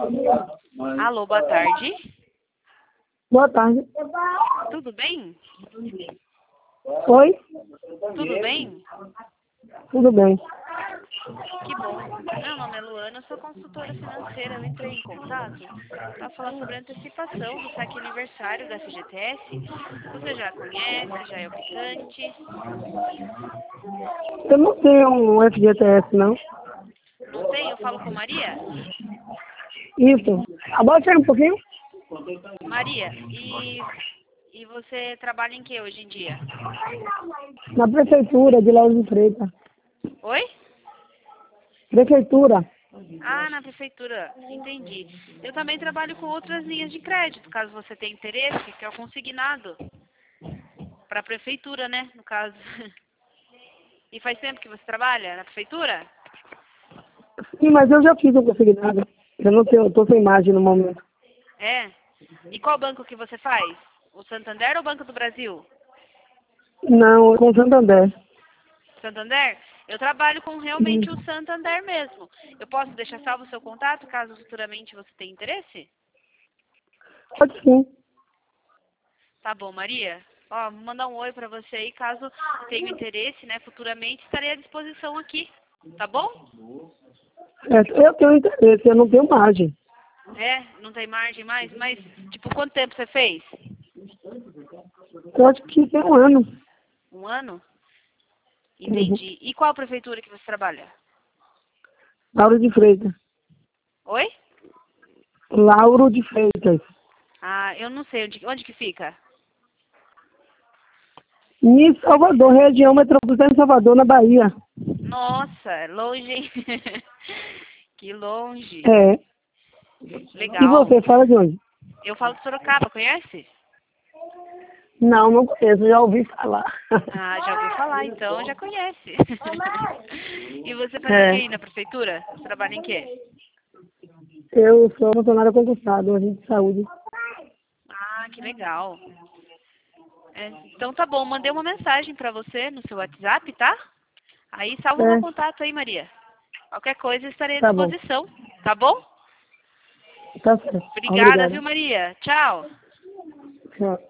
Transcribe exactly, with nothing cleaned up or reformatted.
Alô, boa tarde. Boa tarde. Tudo bem? Oi? Tudo bem? Tudo bem. Que bom. Meu nome é Luana, eu sou consultora financeira. Eu entrei em contato para falar sobre a antecipação do saque aniversário da F G T S. Você já conhece, já é optante? Eu não tenho um F G T S, não. Não tem? Eu falo com Maria? Isso. Abaixa aí um pouquinho. Maria, e, e você trabalha em que hoje em dia? Na prefeitura de Lauro de Freitas. Oi? Prefeitura. Ah, na prefeitura. Entendi. Eu também trabalho com outras linhas de crédito, caso você tenha interesse, que é o consignado. Para a prefeitura, né, no caso. E faz tempo que você trabalha na prefeitura? Sim, mas eu já fiz o consignado. Eu não tenho, eu tô sem imagem no momento. É. E qual banco que você faz? O Santander ou o Banco do Brasil? Não, com Santander. Santander? Eu trabalho com realmente o Santander mesmo. Eu posso deixar salvo o seu contato, caso futuramente você tenha interesse? Pode sim. Tá bom, Maria. Ó, vou mandar um oi pra você aí, caso tenha interesse, né, futuramente estarei à disposição aqui. Tá bom? É, eu tenho interesse, eu não tenho margem. É, não tem margem mais, mas, tipo, quanto tempo você fez? Eu acho que tem um ano. Um ano? Uhum. Entendi. E qual prefeitura que você trabalha? Lauro de Freitas. Oi? Lauro de Freitas. Ah, eu não sei. Onde, onde que fica? Em Salvador, região metropolitana de Salvador, na Bahia. Nossa, é longe, hein? Que longe. É. E Legal. você, fala de onde? Eu falo de Sorocaba, conhece? Não, não conheço, já ouvi falar. Ah, já ouviu falar, então já conhece. E você faz o que É. aí na prefeitura? Você trabalha em quê? Eu sou funcionária concursada, agente de saúde. Ah, que legal. É, então tá bom, mandei uma mensagem pra você no seu WhatsApp, tá? Aí salva o meu É, contato aí, Maria. Qualquer coisa estarei à tá bom. disposição, tá bom? Tá certo. Obrigada, Obrigada. viu, Maria? Tchau. Tchau.